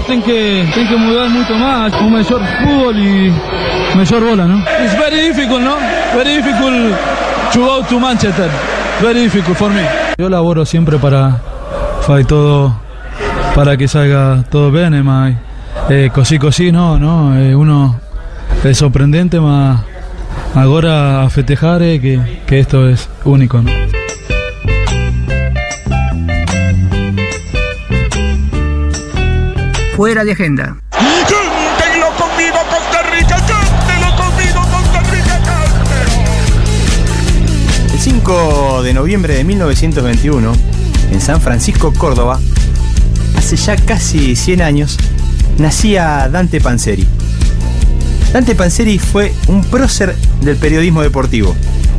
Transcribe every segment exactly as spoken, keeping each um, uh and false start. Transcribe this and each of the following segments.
tem que, tem que mudar muito mais, um melhor futebol e melhor bola, não? It's very difficult, no? Very difficult to go to Manchester. Very difficult for me. Yo laboro siempre para fai todo para que salga todo bene, mas eh, così così no, no, eh, uno è sorprendente, ma agora a festejar eh, que, que esto es único, ¿no? Fuera de agenda. ¡Cántenlo conmigo, Costa Rica! ¡Cántenlo conmigo, Costa Rica! ¡Cántelo! El cinco de noviembre de mil novecientos veintiuno, en San Francisco, Córdoba, hace ya casi cien años, nacía Dante Panzeri. Dante Panzeri fue un prócer del periodismo deportivo.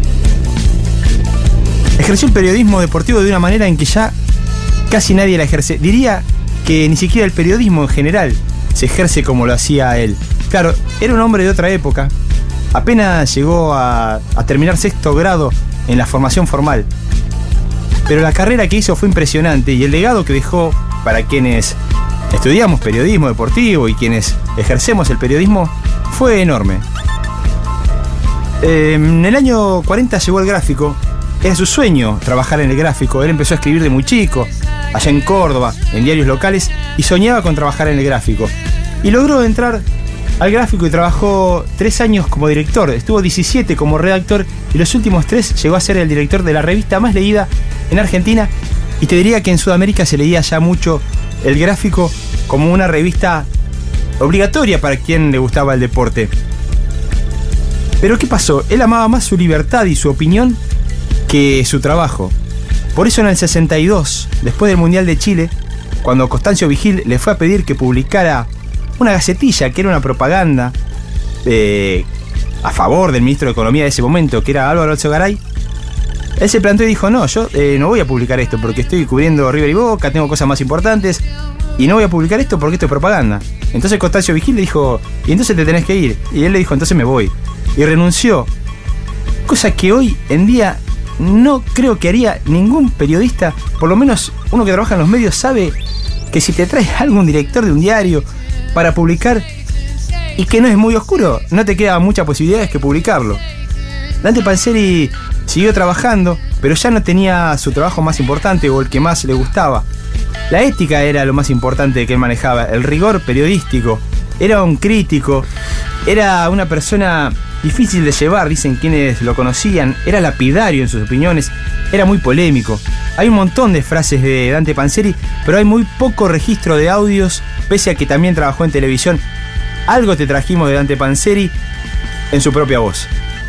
Ejerció el periodismo deportivo de una manera en que ya casi nadie la ejerce. Diría que ni siquiera el periodismo en general se ejerce como lo hacía él. Claro, era un hombre de otra época. Apenas llegó a, a terminar sexto grado en la formación formal. Pero la carrera que hizo fue impresionante y el legado que dejó para quienes estudiamos periodismo deportivo y quienes ejercemos el periodismo fue enorme. Eh, en el año cuarenta llegó el gráfico. Era su sueño trabajar en el gráfico. Él empezó a escribir de muy chico, allá en Córdoba, en diarios locales, y soñaba con trabajar en el gráfico. Y logró entrar al gráfico y trabajó tres años como director. Estuvo diecisiete como redactor y los últimos tres llegó a ser el director de la revista más leída en Argentina. Y te diría que en Sudamérica se leía ya mucho el gráfico como una revista obligatoria para quien le gustaba el deporte. Pero ¿qué pasó? Él amaba más su libertad y su opinión que su trabajo. Por eso en el sesenta y dos, después del Mundial de Chile, cuando Constancio Vigil le fue a pedir que publicara una gacetilla que era una propaganda eh, a favor del ministro de Economía de ese momento, que era Álvaro Alzogaray, él se planteó y dijo, no, yo eh, no voy a publicar esto porque estoy cubriendo River y Boca, tengo cosas más importantes, y no voy a publicar esto porque esto es propaganda. Entonces Constancio Vigil le dijo, y entonces te tenés que ir. Y él le dijo, entonces me voy. Y renunció. Cosa que hoy en día no creo que haría ningún periodista. Por lo menos uno que trabaja en los medios sabe que si te trae algún director de un diario para publicar y que no es muy oscuro, no te queda muchas posibilidades que publicarlo. Dante Panzeri siguió trabajando, pero ya no tenía su trabajo más importante o el que más le gustaba. La ética era lo más importante que él manejaba, el rigor periodístico. Era un crítico, era una persona difícil de llevar, dicen quienes lo conocían, era lapidario en sus opiniones, era muy polémico. Hay un montón de frases de Dante Panzeri, pero hay muy poco registro de audios, pese a que también trabajó en televisión. Algo te trajimos de Dante Panzeri en su propia voz.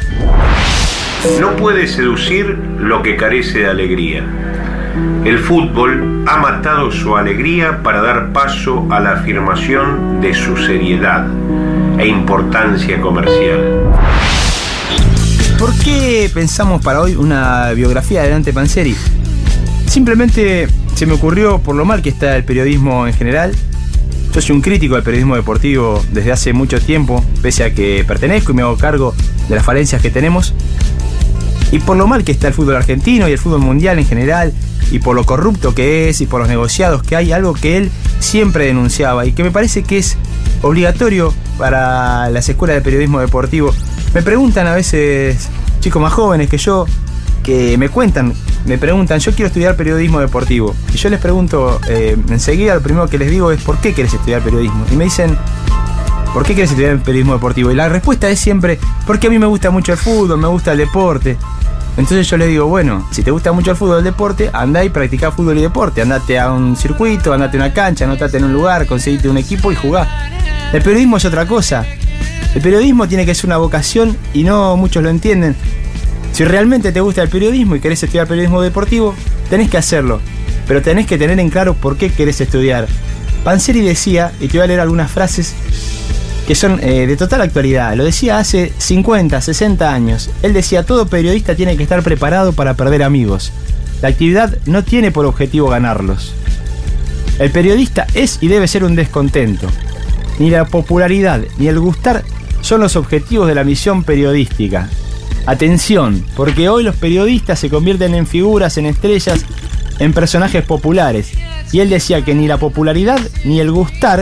No puede seducir lo que carece de alegría. El fútbol ha matado su alegría para dar paso a la afirmación de su seriedad e importancia comercial. ¿Por qué pensamos para hoy una biografía de Dante Panzeri? Simplemente se me ocurrió por lo mal que está el periodismo en general. Yo soy un crítico del periodismo deportivo desde hace mucho tiempo, pese a que pertenezco y me hago cargo de las falencias que tenemos. Y por lo mal que está el fútbol argentino y el fútbol mundial en general, y por lo corrupto que es y por los negociados que hay, algo que él siempre denunciaba y que me parece que es obligatorio para las escuelas de periodismo deportivo. Me preguntan a veces chicos más jóvenes que yo, que me cuentan, me preguntan, yo quiero estudiar periodismo deportivo. Y yo les pregunto, eh, enseguida lo primero que les digo es, ¿por qué querés estudiar periodismo? Y me dicen, ¿por qué querés estudiar periodismo deportivo? Y la respuesta es siempre, porque a mí me gusta mucho el fútbol, me gusta el deporte. Entonces yo les digo, bueno, si te gusta mucho el fútbol y el deporte, andá y practicá fútbol y deporte. Andate a un circuito, andate a una cancha, anotate en un lugar, conseguite un equipo y jugá. El periodismo es otra cosa. El periodismo tiene que ser una vocación y no muchos lo entienden. Si realmente te gusta el periodismo y querés estudiar periodismo deportivo, tenés que hacerlo. Pero tenés que tener en claro por qué querés estudiar. Panzeri decía, y te voy a leer algunas frases que son eh, de total actualidad. Lo decía hace cincuenta, sesenta años. Él decía, todo periodista tiene que estar preparado para perder amigos. La actividad no tiene por objetivo ganarlos. El periodista es y debe ser un descontento. Ni la popularidad ni el gustar son los objetivos de la misión periodística. Atención, porque hoy los periodistas se convierten en figuras, en estrellas, en personajes populares. Y él decía que ni la popularidad ni el gustar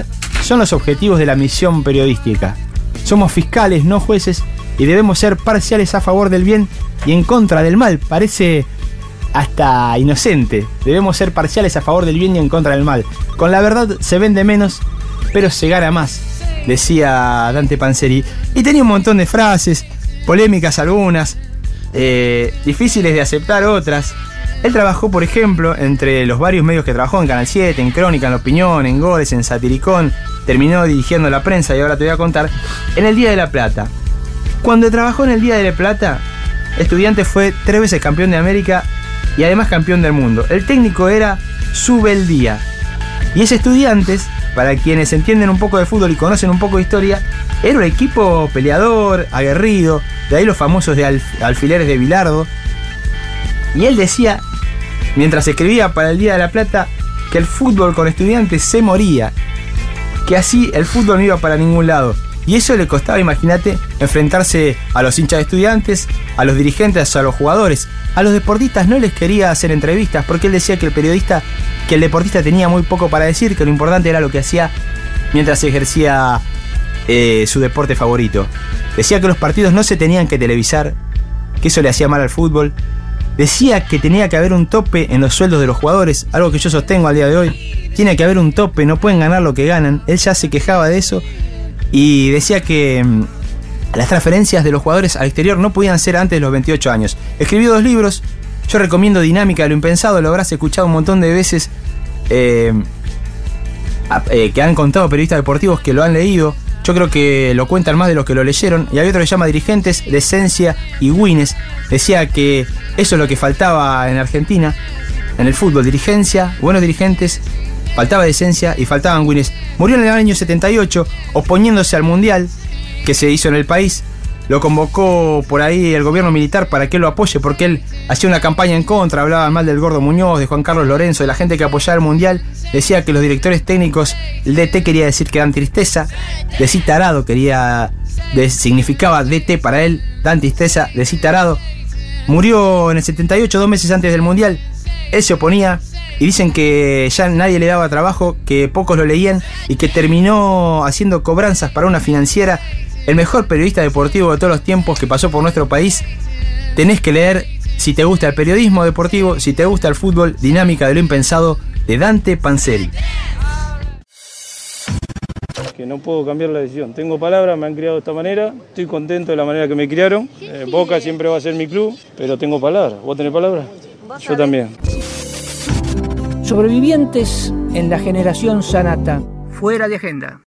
son los objetivos de la misión periodística. Somos fiscales, no jueces, y debemos ser parciales a favor del bien y en contra del mal. Parece hasta inocente. Debemos ser parciales a favor del bien y en contra del mal. Con la verdad se vende menos, pero se gana más, decía Dante Panzeri. Y tenía un montón de frases, polémicas algunas, eh, difíciles de aceptar otras. Él trabajó, por ejemplo, entre los varios medios que trabajó, en Canal siete, en Crónica, en La Opinión, en Goles, en Satiricón, terminó dirigiendo La Prensa y ahora te voy a contar, en El Día de la Plata. Cuando trabajó en El Día de la Plata, Estudiantes fue tres veces campeón de América y además campeón del mundo. El técnico era Subeldía. Y ese Estudiantes, para quienes entienden un poco de fútbol y conocen un poco de historia, era un equipo peleador, aguerrido, de ahí los famosos de alf- alfileres de Bilardo. Y él decía, mientras escribía para El Día de la Plata, que el fútbol con Estudiantes se moría, que así el fútbol no iba para ningún lado. Y eso le costaba, imagínate, enfrentarse a los hinchas de Estudiantes, a los dirigentes, a los jugadores. A los deportistas no les quería hacer entrevistas porque él decía que el periodista, que el deportista tenía muy poco para decir, que lo importante era lo que hacía mientras ejercía eh, su deporte favorito. Decía que los partidos no se tenían que televisar, que eso le hacía mal al fútbol. Decía que tenía que haber un tope en los sueldos de los jugadores, algo que yo sostengo al día de hoy. Tiene que haber un tope, no pueden ganar lo que ganan. Él ya se quejaba de eso y decía que mmm, las transferencias de los jugadores al exterior no podían ser antes de los veintiocho años. Escribió dos libros, yo recomiendo Dinámica de lo Impensado, lo habrás escuchado un montón de veces, eh, eh, que han contado periodistas deportivos que lo han leído. Yo creo que lo cuentan más de los que lo leyeron. Y hay otro que se llama Dirigentes, Decencia y Winnes. Decía que eso es lo que faltaba en Argentina, en el fútbol: dirigencia, buenos dirigentes, faltaba decencia y faltaban Winnes. Murió en el año setenta y ocho, oponiéndose al mundial que se hizo en el país. Lo convocó por ahí el gobierno militar para que él lo apoye, porque él hacía una campaña en contra, hablaba mal del Gordo Muñoz, de Juan Carlos Lorenzo, de la gente que apoyaba el mundial. Decía que los directores técnicos, el D T quería decir que dan tristeza, decir tarado quería, de, significaba D T para él, dan tristeza, decir tarado. Murió en el setenta y ocho, dos meses antes del mundial. Él se oponía y dicen que ya nadie le daba trabajo, que pocos lo leían y que terminó haciendo cobranzas para una financiera. El mejor periodista deportivo de todos los tiempos que pasó por nuestro país. Tenés que leer, si te gusta el periodismo deportivo, si te gusta el fútbol, Dinámica de lo Impensado, de Dante Panzeri. Que no puedo cambiar la decisión. Tengo palabras, me han criado de esta manera, estoy contento de la manera que me criaron. Eh, Boca siempre va a ser mi club, pero tengo palabras. ¿Vos tenés palabras? Yo también. Sobrevivientes en la generación Sanata. Fuera de agenda.